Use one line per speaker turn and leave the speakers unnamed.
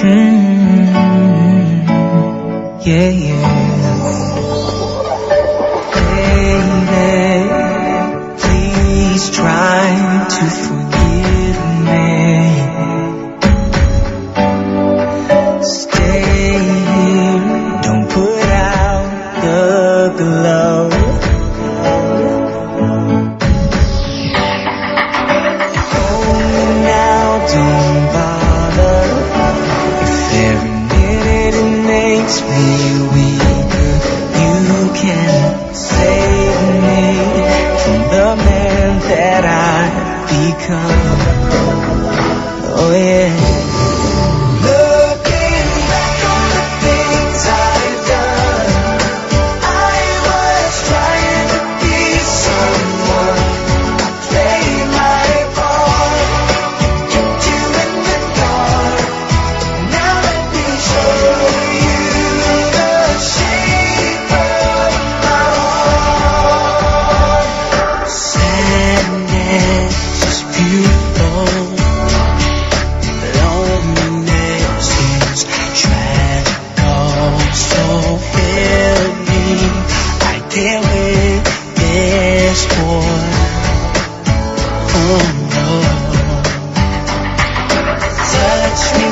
Yeah, yeah. Baby, please try to forgive me. Stay here, don't put out the glow. Oh, now don't bother. If every minute it makes me weaker, you can save me from the man that I've become. Oh yeah. Looking back on the things I've done, I was trying to be someone. I played my part, kept you in the dark. Now let me show you the shape of my heart. Sadness is beautiful. Loneliness is tragic, so heavy. I can't with this boy. Oh no. Touch me